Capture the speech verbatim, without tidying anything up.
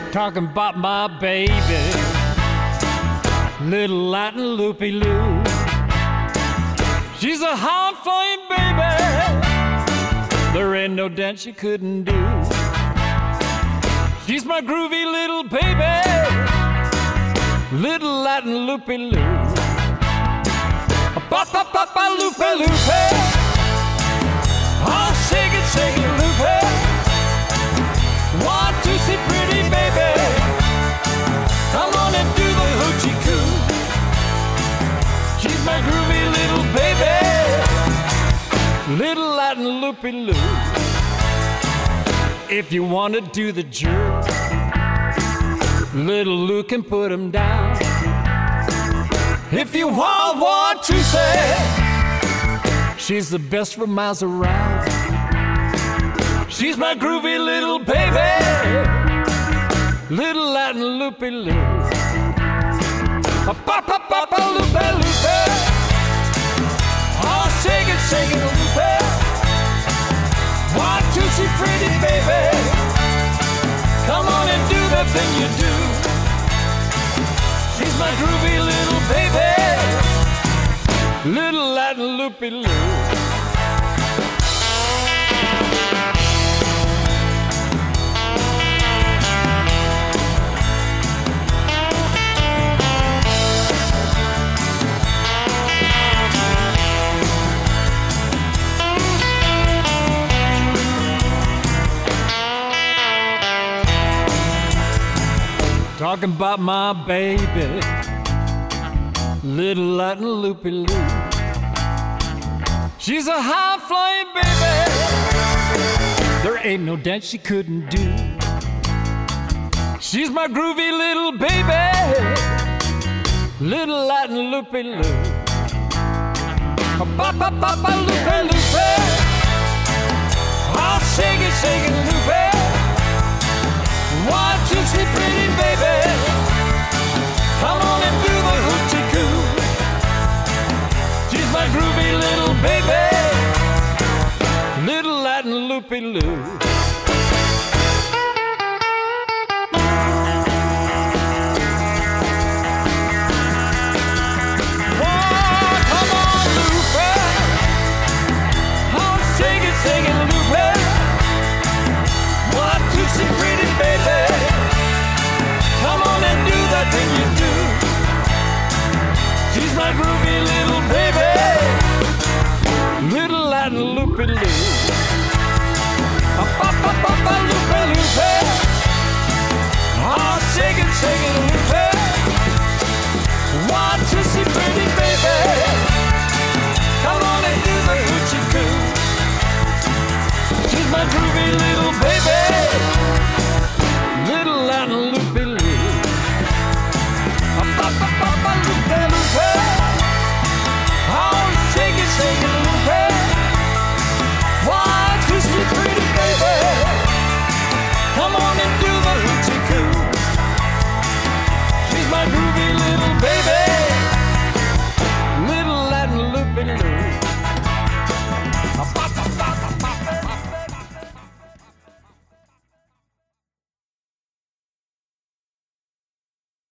Talking about my baby, little Latin loopy-loo. She's a high-flying baby, there ain't no dance she couldn't do. She's my groovy little baby, little Latin loopy-loo. Ba-ba-ba-ba-loopy-loopy, oh, shake it, shake it, loopy. Want to see pretty baby, come on and do the hoochie coo. She's my groovy little baby, little Latin loopy-loo. If you want to do the jerk, little Lou can put him down. If you want, want to say, she's the best for miles around. She's my groovy little baby, little Latin loopy-loo. Ba-ba-ba-ba-loopy-loopy, oh, shake it, shake it, loopy. Want to see pretty baby, come on and do the thing you do. She's my groovy little baby, little Latin loopy-loo. Talking about my baby, little Latin loopy-loo. She's a high-flying baby, there ain't no dance she couldn't do. She's my groovy little baby, little Latin loopy-loo. Ba-ba-ba-ba-loopy-loopy, oh, shake it, shake it, loopy. Want to see pretty baby, come on and do the hoochie coo. She's my groovy little baby, little Latin loopy-loo. She's my groovy little baby, little Latin loopy-loo.